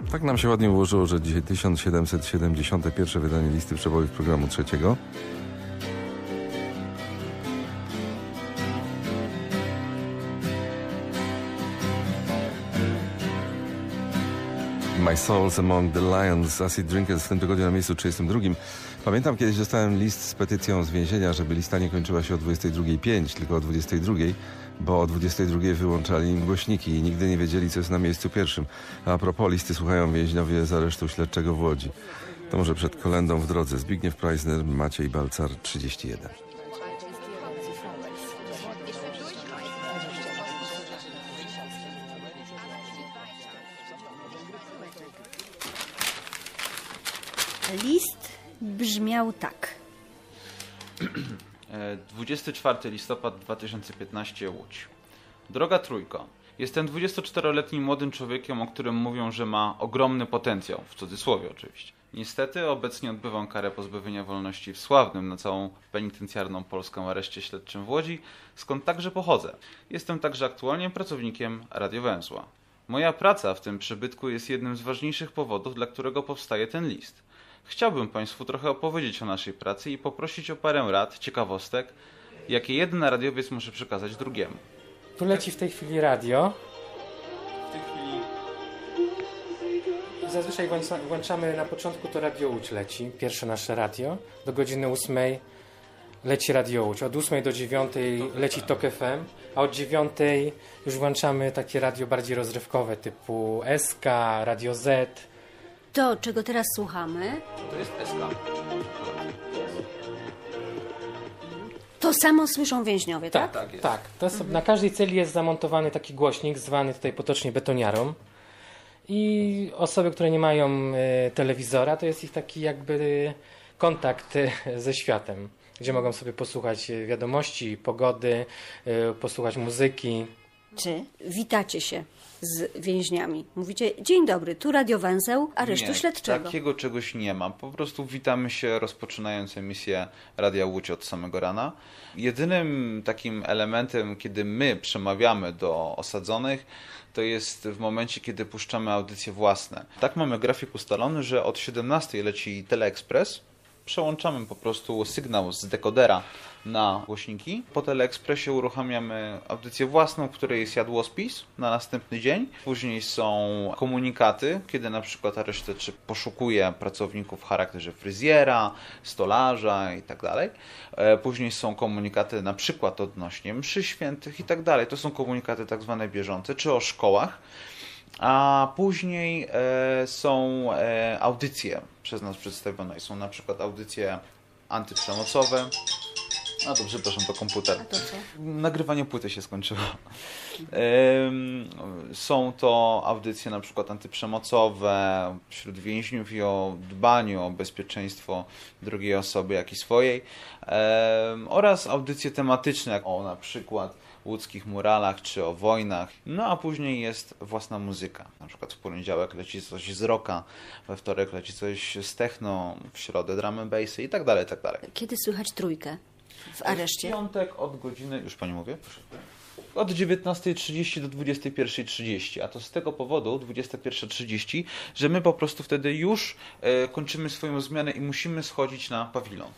Tak nam się ładnie ułożyło, że dzisiaj 1771 wydanie listy przebojów programu trzeciego. My Soul's Among the Lions, Acid Drinkers w tym tygodniu na miejscu 32. Pamiętam, kiedyś dostałem list z petycją z więzienia, żeby lista nie kończyła się o 22:05, tylko o 22:00, bo o 22:00 wyłączali im głośniki i nigdy nie wiedzieli, co jest na miejscu pierwszym. A propos, listy słuchają więźniowie z aresztu śledczego w Łodzi. To może przed kolendą w drodze. Zbigniew Preisner, Maciej Balcar, 31. List brzmiał tak. 24 listopad 2015, Łódź. Droga Trójko, jestem 24-letnim młodym człowiekiem, o którym mówią, że ma ogromny potencjał, w cudzysłowie oczywiście. Niestety obecnie odbywam karę pozbawienia wolności w sławnym na całą penitencjarną Polskę areszcie śledczym w Łodzi, skąd także pochodzę. Jestem także aktualnie pracownikiem Radiowęzła. Moja praca w tym przybytku jest jednym z ważniejszych powodów, dla którego powstaje ten list. Chciałbym Państwu trochę opowiedzieć o naszej pracy i poprosić o parę rad, ciekawostek, jakie jeden radiowiec może przekazać drugiemu. Tu leci w tej chwili radio. W tej chwili... Zazwyczaj włączamy na początku, to Radio Łódź leci, pierwsze nasze radio. Do godziny 8 leci Radio Łódź. Od 8 do 9 leci Tok FM, a od 9 już włączamy takie radio bardziej rozrywkowe typu SK, Radio Z. To, czego teraz słuchamy, To jest SK. to samo słyszą więźniowie, tak? Tak jest. Tak, to jest, na każdej celi jest zamontowany taki głośnik, zwany tutaj potocznie betoniarą. I osoby, które nie mają telewizora, to jest ich taki jakby kontakt ze światem, gdzie mogą sobie posłuchać wiadomości, pogody, posłuchać muzyki. Czy witacie się z więźniami? Mówicie, dzień dobry, tu Radiowęzeł aresztu śledczego. Takiego czegoś nie ma. Po prostu witamy się, rozpoczynając emisję Radia Łódź od samego rana. Jedynym takim elementem, kiedy my przemawiamy do osadzonych, to jest w momencie, kiedy puszczamy audycje własne. Tak mamy grafik ustalony, że od 17 leci Teleekspres. Przełączamy po prostu sygnał z dekodera na głośniki. Po Teleekspresie uruchamiamy audycję własną, w której jest jadłospis na następny dzień. Później są komunikaty, kiedy na przykład areszt śledczy poszukuje pracowników w charakterze fryzjera, stolarza itd. Później są komunikaty na przykład odnośnie mszy świętych itd. To są komunikaty tak zwane bieżące, czy o szkołach. A później są audycje przez nas przedstawione. Są na przykład audycje antyprzemocowe. A to przepraszam, to komputer. A to co? Nagrywanie płyty się skończyło. Są to audycje na przykład antyprzemocowe wśród więźniów i o dbaniu o bezpieczeństwo drugiej osoby, jak i swojej. Oraz audycje tematyczne, jak o na przykład łódzkich muralach czy o wojnach. No a później jest własna muzyka. Na przykład w poniedziałek leci coś z rocka, we wtorek leci coś z techno, w środę drum and bassy i tak dalej, tak dalej. Kiedy słychać Trójkę w areszcie? W piątek od godziny, już Pani mówię, proszę. Od 19:30 do 21:30, a to z tego powodu 21:30, że my po prostu wtedy już kończymy swoją zmianę i musimy schodzić na pawilon.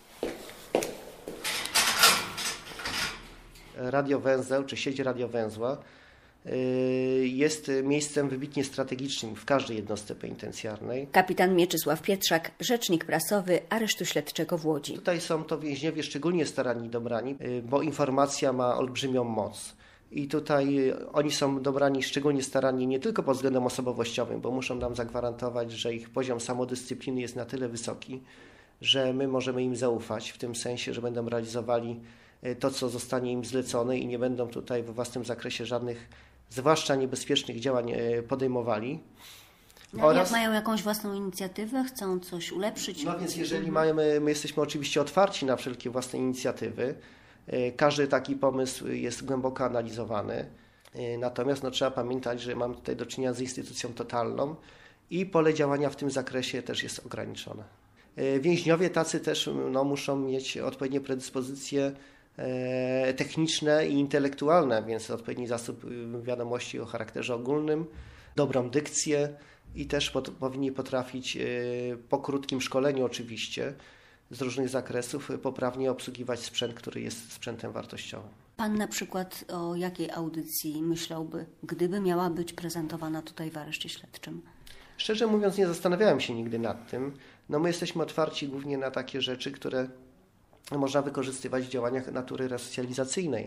Radiowęzeł, czy sieć Radiowęzła jest miejscem wybitnie strategicznym w każdej jednostce penitencjarnej. Kapitan Mieczysław Pietrzak, rzecznik prasowy aresztu śledczego w Łodzi. Tutaj są to więźniowie szczególnie staranni dobrani, bo informacja ma olbrzymią moc. I tutaj oni są dobrani szczególnie starannie nie tylko pod względem osobowościowym, bo muszą nam zagwarantować, że ich poziom samodyscypliny jest na tyle wysoki, że my możemy im zaufać w tym sensie, że będą realizowali to, co zostanie im zlecone i nie będą tutaj we własnym zakresie żadnych, zwłaszcza niebezpiecznych działań podejmowali. Jak mają jakąś własną inicjatywę, chcą coś ulepszyć? No więc jeżeli my jesteśmy oczywiście otwarci na wszelkie własne inicjatywy, każdy taki pomysł jest głęboko analizowany, natomiast trzeba pamiętać, że mamy tutaj do czynienia z instytucją totalną i pole działania w tym zakresie też jest ograniczone. Więźniowie tacy też muszą mieć odpowiednie predyspozycje techniczne i intelektualne, więc odpowiedni zasób wiadomości o charakterze ogólnym, dobrą dykcję, i też powinni potrafić po krótkim szkoleniu oczywiście z różnych zakresów poprawnie obsługiwać sprzęt, który jest sprzętem wartościowym. Pan na przykład o jakiej audycji myślałby, gdyby miała być prezentowana tutaj w areszcie śledczym? Szczerze mówiąc, nie zastanawiałem się nigdy nad tym. No my jesteśmy otwarci głównie na takie rzeczy, które można wykorzystywać w działaniach natury resocjalizacyjnej.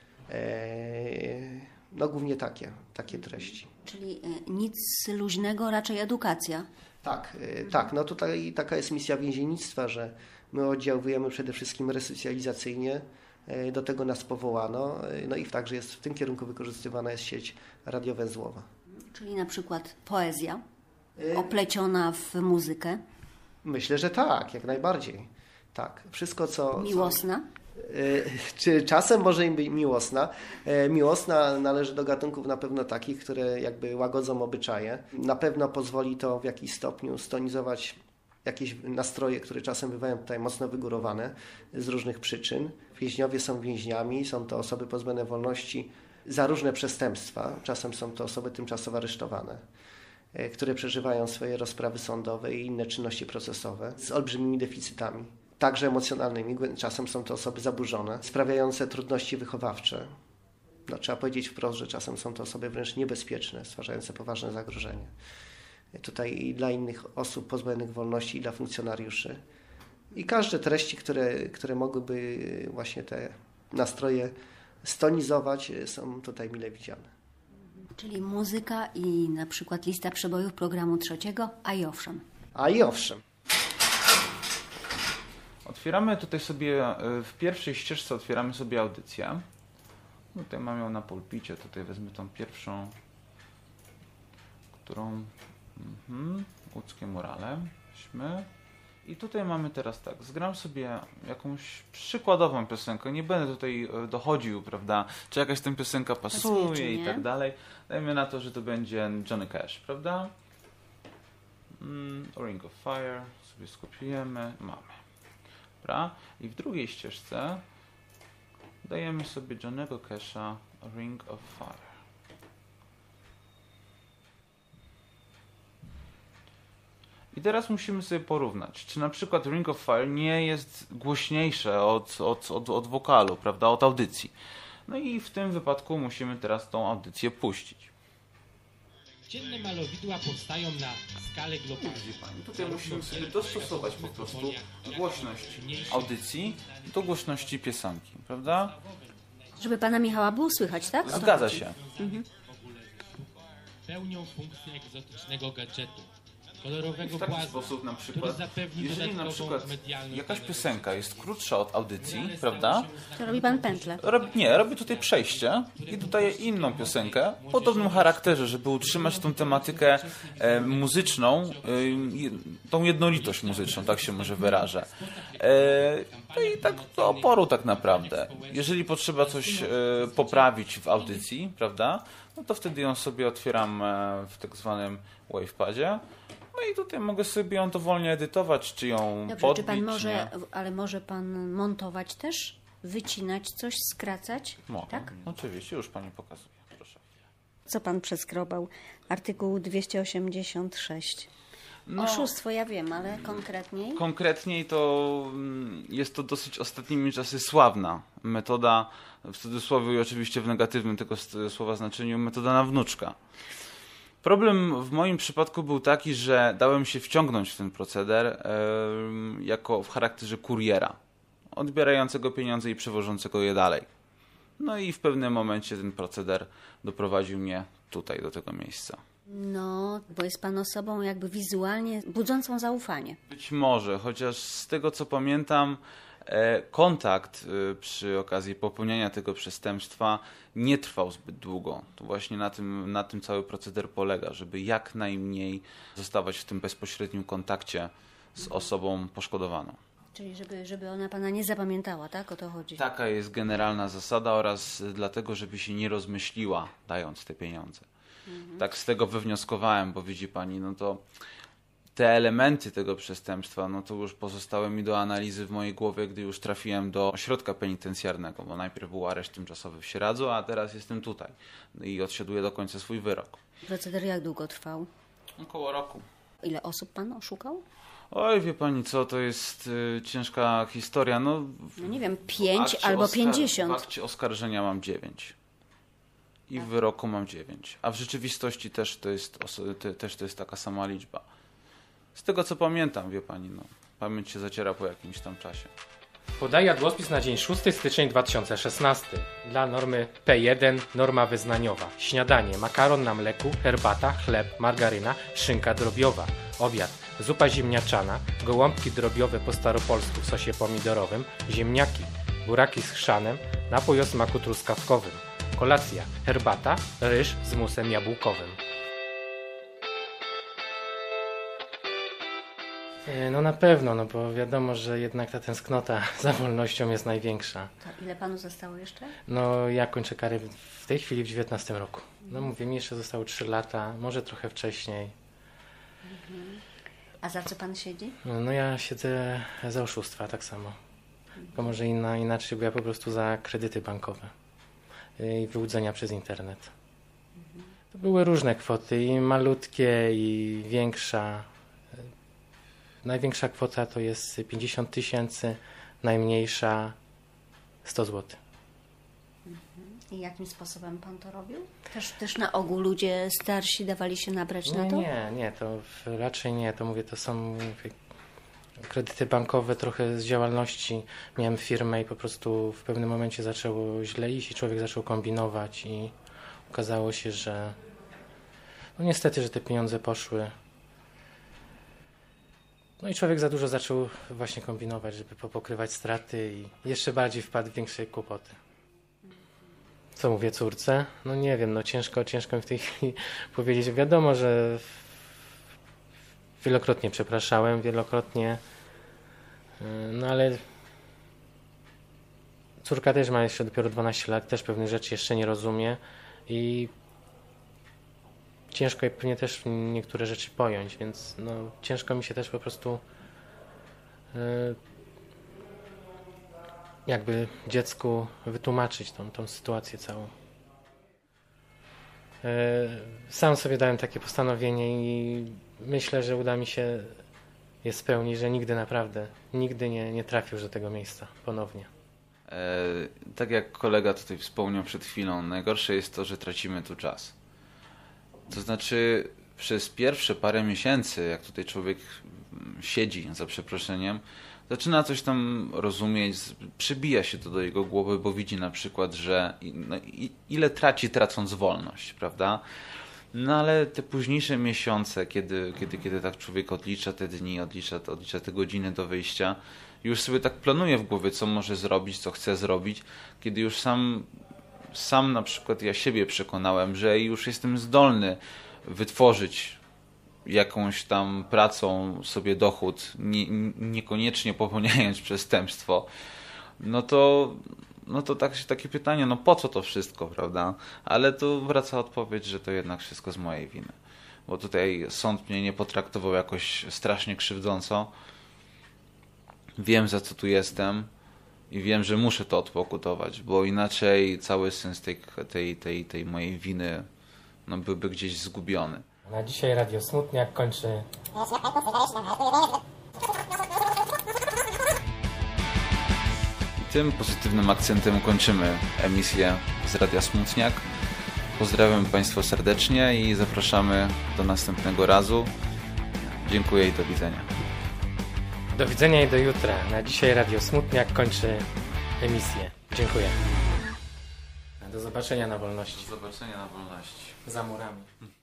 No głównie takie treści. Czyli nic luźnego, raczej edukacja. Tak. No tutaj taka jest misja więziennictwa, że my oddziałujemy przede wszystkim resocjalizacyjnie. Do tego nas powołano. No i także jest w tym kierunku wykorzystywana jest sieć radiowęzłowa. Czyli na przykład poezja opleciona w muzykę. Myślę, że tak, jak najbardziej. Tak. Wszystko co... Miłosna? Czy czasem może im być miłosna. Miłosna należy do gatunków na pewno takich, które jakby łagodzą obyczaje. Na pewno pozwoli to w jakiś stopniu stonizować jakieś nastroje, które czasem bywają tutaj mocno wygórowane z różnych przyczyn. Więźniowie są więźniami, są to osoby pozbawione wolności za różne przestępstwa. Czasem są to osoby tymczasowo aresztowane, które przeżywają swoje rozprawy sądowe i inne czynności procesowe z olbrzymimi deficytami, także emocjonalnymi. Czasem są to osoby zaburzone, sprawiające trudności wychowawcze. No, trzeba powiedzieć wprost, że czasem są to osoby wręcz niebezpieczne, stwarzające poważne zagrożenie. Tutaj i dla innych osób pozbawionych wolności, i dla funkcjonariuszy. I każde treści, które mogłyby właśnie te nastroje stonizować, są tutaj mile widziane. Czyli muzyka i na przykład lista przebojów programu trzeciego, a i owszem. A i owszem. Otwieramy tutaj sobie, w pierwszej ścieżce otwieramy sobie audycję. Tutaj mam ją na pulpicie, tutaj wezmę tą pierwszą, którą łódzkie murale. I tutaj mamy teraz tak, zgram sobie jakąś przykładową piosenkę, nie będę tutaj dochodził, prawda, czy jakaś ta piosenka pasuje i tak dalej. Dajmy na to, że to będzie Johnny Cash, prawda? Ring of Fire, sobie skopiujemy, mamy. Dobra? I w drugiej ścieżce dajemy sobie Johnny'ego Casha Ring of Fire. I teraz musimy sobie porównać, czy na przykład Ring of Fire nie jest głośniejsze od wokalu, prawda, od audycji. No i w tym wypadku musimy teraz tą audycję puścić. Dzienne malowidła powstają na skalę globalną. Tutaj musimy sobie dostosować po prostu głośność audycji do głośności piosenki, prawda? Żeby pana Michała było słychać, tak? Zgadza się. Pełnią funkcję egzotycznego gadżetu. Kolorowego W taki płazma, sposób na który przykład, zapewni jeżeli na dodatkową przykład medialną jakaś telewizję. piosenka jest krótsza od audycji, prawda? To robi pan pętlę. Robię tutaj przejście i dodaję inną piosenkę o podobnym charakterze, żeby utrzymać tą tematykę muzyczną, tą jednolitość muzyczną, tak się może wyrażę. No i tak do oporu tak naprawdę. Jeżeli potrzeba coś poprawić w audycji, prawda? No to wtedy ją sobie otwieram w tak zwanym wavepadzie. No i tutaj mogę sobie ją dowolnie edytować, czy ją Dobrze, podbić, czy pan może, nie? ale może pan montować też? Wycinać coś, skracać? Mogę. Tak? Oczywiście, już pani pokazuje. Proszę. Co pan przeskrobał? Artykuł 286. No, Oszustwo, ja wiem, ale konkretniej? konkretniej to jest to dosyć ostatnimi czasy sławna metoda, w cudzysłowie i oczywiście w negatywnym tego słowa znaczeniu, metoda na wnuczka. Problem w moim przypadku był taki, że dałem się wciągnąć w ten proceder jako w charakterze kuriera, odbierającego pieniądze i przewożącego je dalej. No i w pewnym momencie ten proceder doprowadził mnie tutaj, do tego miejsca. No, bo jest pan osobą jakby wizualnie budzącą zaufanie. Być może, chociaż z tego co pamiętam, kontakt przy okazji popełniania tego przestępstwa nie trwał zbyt długo. To właśnie na tym cały proceder polega, żeby jak najmniej zostawać w tym bezpośrednim kontakcie z osobą poszkodowaną. Czyli żeby ona pana nie zapamiętała, tak? O to chodzi. Taka jest generalna zasada oraz dlatego, żeby się nie rozmyśliła, dając te pieniądze. Tak z tego wywnioskowałem, bo widzi pani, no to te elementy tego przestępstwa, no to już pozostały mi do analizy w mojej głowie, gdy już trafiłem do ośrodka penitencjarnego, bo najpierw był areszt tymczasowy w Sieradzu, a teraz jestem tutaj i odsiaduję do końca swój wyrok. Proceder jak długo trwał? Około roku. Ile osób pan oszukał? Oj, wie pani co, to jest ciężka historia. No nie wiem, 5 albo 50. W akcie oskarżenia mam 9. I w wyroku mam 9. A w rzeczywistości też to jest taka sama liczba. Z tego co pamiętam, wie pani, no. Pamięć się zaciera po jakimś tam czasie. Podaję jadłospis na dzień 6 styczeń 2016. Dla normy P1 norma wyznaniowa. Śniadanie: makaron na mleku, herbata, chleb, margaryna, szynka drobiowa. Obiad: zupa ziemniaczana, gołąbki drobiowe po staropolsku w sosie pomidorowym, ziemniaki, buraki z chrzanem, napój o smaku truskawkowym. Kolacja: herbata, ryż z musem jabłkowym. No na pewno, no bo wiadomo, że jednak ta tęsknota za wolnością jest największa. To ile panu zostało jeszcze? No ja kończę karę w tej chwili w 19 roku. No mówię, mi jeszcze zostało 3 lata, może trochę wcześniej. A za co pan siedzi? No ja siedzę za oszustwa tak samo. Tylko może inaczej, bo ja po prostu za kredyty bankowe i wyłudzenia przez internet. To były różne kwoty, i malutkie, i większa. Największa kwota to jest 50 000, najmniejsza 100 zł. I jakim sposobem pan to robił? Też na ogół ludzie starsi dawali się nabrać na to? Nie, to raczej nie. To mówię, to są kredyty bankowe trochę z działalności. Miałem firmę i po prostu w pewnym momencie zaczęło źle iść i człowiek zaczął kombinować i okazało się, że no niestety, że te pieniądze poszły. No i człowiek za dużo zaczął właśnie kombinować, żeby pokrywać straty i jeszcze bardziej wpadł w większe kłopoty. Co mówię córce? No nie wiem, no ciężko mi w tej chwili powiedzieć. Wiadomo, że wielokrotnie przepraszałem, no ale córka też ma jeszcze dopiero 12 lat, też pewnych rzeczy jeszcze nie rozumie i ciężko jej pewnie też niektóre rzeczy pojąć, więc no, ciężko mi się też po prostu jakby dziecku wytłumaczyć tą sytuację całą. Sam sobie dałem takie postanowienie i myślę, że uda mi się je spełnić, że nigdy nie trafił już do tego miejsca ponownie. Tak jak kolega tutaj wspomniał przed chwilą, najgorsze jest to, że tracimy tu czas. To znaczy przez pierwsze parę miesięcy, jak tutaj człowiek siedzi, za przeproszeniem, zaczyna coś tam rozumieć, przybija się to do jego głowy, bo widzi na przykład, że ile traci tracąc wolność, prawda? No ale te późniejsze miesiące, kiedy tak człowiek odlicza te dni, odlicza te godziny do wyjścia, już sobie tak planuje w głowie, co może zrobić, co chce zrobić, kiedy już sam na przykład ja siebie przekonałem, że już jestem zdolny wytworzyć jakąś tam pracą sobie dochód, niekoniecznie popełniając przestępstwo, no to takie pytanie, no po co to wszystko, prawda? Ale tu wraca odpowiedź, że to jednak wszystko z mojej winy. Bo tutaj sąd mnie nie potraktował jakoś strasznie krzywdząco. Wiem, za co tu jestem i wiem, że muszę to odpokutować, bo inaczej cały sens tej mojej winy no, byłby gdzieś zgubiony. Na dzisiaj Radio Smutniak kończy... Tym pozytywnym akcentem kończymy emisję z Radia Smutniak. Pozdrawiam Państwa serdecznie i zapraszamy do następnego razu. Dziękuję i do widzenia. Do widzenia i do jutra. Na dzisiaj Radio Smutniak kończy emisję. Dziękuję. Do zobaczenia na wolności. Do zobaczenia na wolności. Za murami.